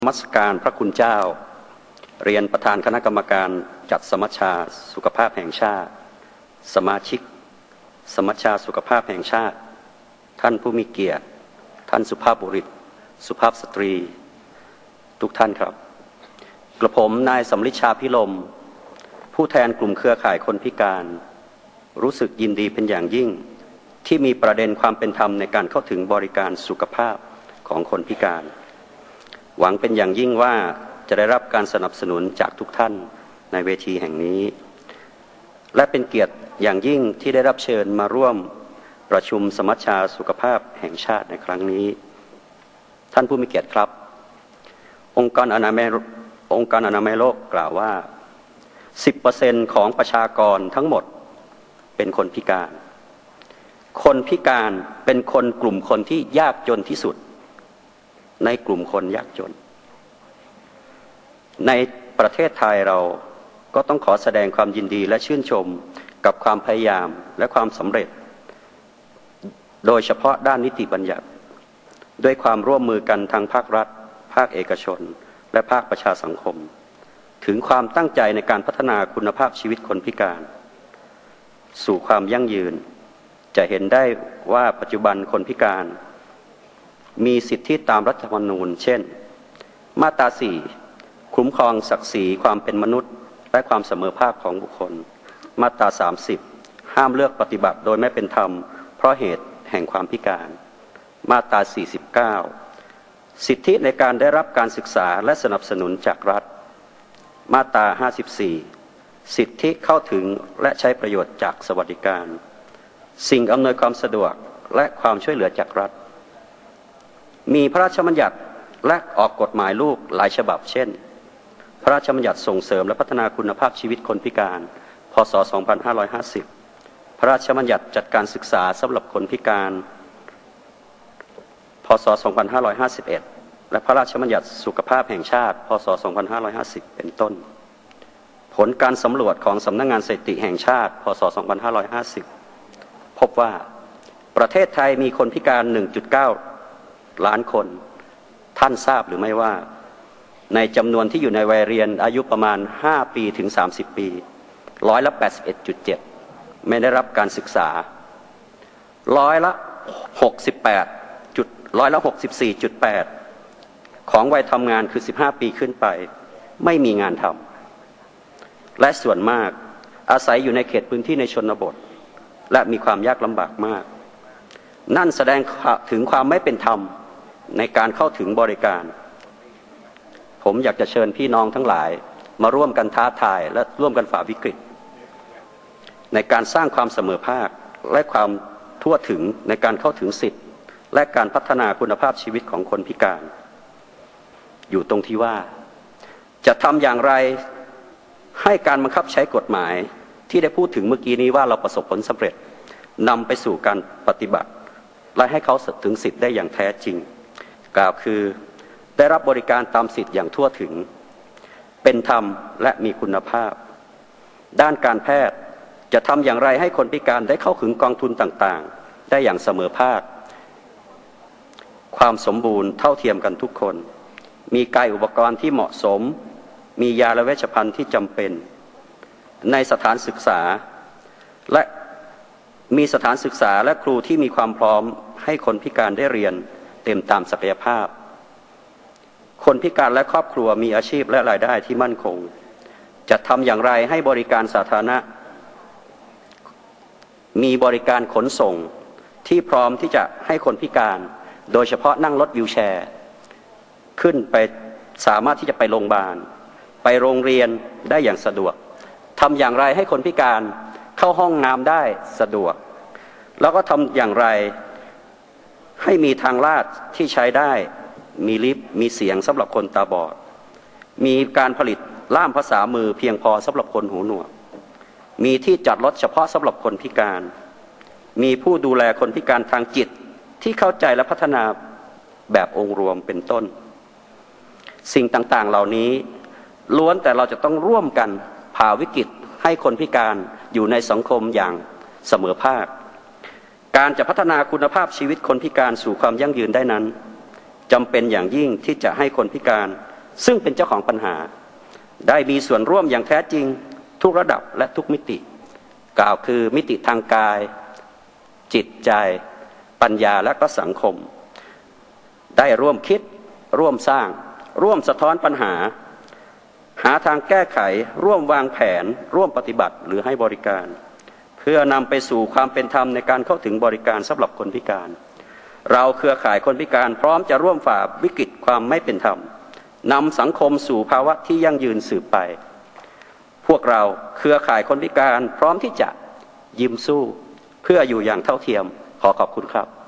นมัสการพระคุณเจ้าเรียนประธานคณะกรรมการจัดสมัชชาสุขภาพแห่งชาติสมาชิกสมัชชาสุขภาพแห่งชาติท่านผู้มีเกียรติท่านสุภาพบุรุษสุภาพสตรีทุกท่านครับกระผมนายสำริชชาภิรมย์ผู้แทนกลุ่มเครือข่ายคนพิการรู้สึกยินดีเป็นอย่างยิ่งที่มีประเด็นความเป็นธรรมในการเข้าถึงบริการสุขภาพของคนพิการหวังเป็นอย่างยิ่งว่าจะได้รับการสนับสนุนจากทุกท่านในเวทีแห่งนี้และเป็นเกียรติอย่างยิ่งที่ได้รับเชิญมาร่วมประชุมสมัชชาสุขภาพแห่งชาติในครั้งนี้ท่านผู้มีเกียรติครับองค์การอนามัยโลกกล่าวว่า 10% ของประชากรทั้งหมดเป็นคนพิการคนพิการเป็นกลุ่มคนที่ยากจนที่สุดในกลุ่มคนยากจนในประเทศไทยเราก็ต้องขอแสดงความยินดีและชื่นชมกับความพยายามและความสำเร็จโดยเฉพาะด้านนิติบัญญัติด้วยความร่วมมือกันทางภาครัฐภาคเอกชนและภาคประชาสังคมถึงความตั้งใจในการพัฒนาคุณภาพชีวิตคนพิการสู่ความยั่งยืนจะเห็นได้ว่าปัจจุบันคนพิการมีสิทธิตามรัฐธรรมนูญเช่นมาตรา 4 คุ้มครองศักดิ์ศรีความเป็นมนุษย์และความเสมอภาคของบุคคลมาตรา 30 ห้ามเลือกปฏิบัติโดยไม่เป็นธรรมเพราะเหตุแห่งความพิการมาตรา 49 สิทธิในการได้รับการศึกษาและสนับสนุนจากรัฐมาตรา 54 สิทธิเข้าถึงและใช้ประโยชน์จากสวัสดิการสิ่งอำนวยความสะดวกและความช่วยเหลือจากรัฐมีพระราชบัญญัติและออกกฎหมายลูกหลายฉบับเช่นพระราชบัญญัติส่งเสริมและพัฒนาคุณภาพชีวิตคนพิการพ.ศ. 2550พระราชบัญญัติจัดการศึกษาสำหรับคนพิการพ.ศ. 2551และพระราชบัญญัติสุขภาพแห่งชาติพ.ศ. 2550เป็นต้นผลการสำรวจของสำนักงานสถิติแห่งชาติพ.ศ. 2550พบว่าประเทศไทยมีคนพิการ 1.9 ล้านคนท่านทราบหรือไม่ว่าในจำนวนที่อยู่ในวัยเรียนอายุประมาณ5ปีถึง30ปี81.7%ไม่ได้รับการศึกษา64.8% ของวัยทำงานคือ15ปีขึ้นไปไม่มีงานทำและส่วนมากอาศัยอยู่ในเขตพื้นที่ในชนบทและมีความยากลำบากมากนั่นแสดงถึงความไม่เป็นธรรมในการเข้าถึงบริการผมอยากจะเชิญพี่น้องทั้งหลายมาร่วมกันท้าทายและร่วมกันฝ่าวิกฤตในการสร้างความเสมอภาคและความทั่วถึงในการเข้าถึงสิทธิและการพัฒนาคุณภาพชีวิตของคนพิการอยู่ตรงที่ว่าจะทำอย่างไรให้การบังคับใช้กฎหมายที่ได้พูดถึงเมื่อกี้นี้ว่าเราประสบผลสำเร็จนำไปสู่การปฏิบัติและให้เขาถึงสิทธิ์ได้อย่างแท้จริงกล่าวคือได้รับบริการตามสิทธิ์อย่างทั่วถึงเป็นธรรมและมีคุณภาพด้านการแพทย์จะทำอย่างไรให้คนพิการได้เข้าถึงกองทุนต่างๆได้อย่างเสมอภาคความสมบูรณ์เท่าเทียมกันทุกคนมีกายอุปกรณ์ที่เหมาะสมมียาและเวชภัณฑ์ที่จำเป็นในสถานศึกษาและมีสถานศึกษาและครูที่มีความพร้อมให้คนพิการได้เรียนเต็มตามศักยภาพคนพิการและครอบครัวมีอาชีพและรายได้ที่มั่นคงจะทำอย่างไรให้บริการสาธารณะมีบริการขนส่งที่พร้อมที่จะให้คนพิการโดยเฉพาะนั่งรถวีลแชร์ขึ้นไปสามารถที่จะไปโรงพยาบาลไปโรงเรียนได้อย่างสะดวกทำอย่างไรให้คนพิการเข้าห้องน้ำได้สะดวกแล้วก็ทำอย่างไรให้มีทางลาดที่ใช้ได้มีลิฟต์มีเสียงสำหรับคนตาบอดมีการผลิตล่ามภาษามือเพียงพอสำหรับคนหูหนวกมีที่จอดรถเฉพาะสำหรับคนพิการมีผู้ดูแลคนพิการทางจิตที่เข้าใจและพัฒนาแบบองค์รวมเป็นต้นสิ่งต่างๆเหล่านี้ล้วนแต่เราจะต้องร่วมกันผ่าวิกฤตให้คนพิการอยู่ในสังคมอย่างเสมอภาคการจะพัฒนาคุณภาพชีวิตคนพิการสู่ความยั่งยืนได้นั้น จำเป็นอย่างยิ่งที่จะให้คนพิการซึ่งเป็นเจ้าของปัญหาได้มีส่วนร่วมอย่างแท้จริงทุกระดับและทุกมิติกล่าวคือมิติทางกายจิตใจปัญญาและก็สังคมได้ร่วมคิดร่วมสร้างร่วมสะท้อนปัญหาหาทางแก้ไขร่วมวางแผนร่วมปฏิบัติหรือให้บริการเพื่อนำไปสู่ความเป็นธรรมในการเข้าถึงบริการสำหรับคนพิการเราเครือข่ายคนพิการพร้อมจะร่วมฝ่าวิกฤตความไม่เป็นธรรมนำสังคมสู่ภาวะที่ยั่งยืนสืบไปพวกเราเครือข่ายคนพิการพร้อมที่จะยิ้มสู้เพื่ออยู่อย่างเท่าเทียมขอขอบคุณครับ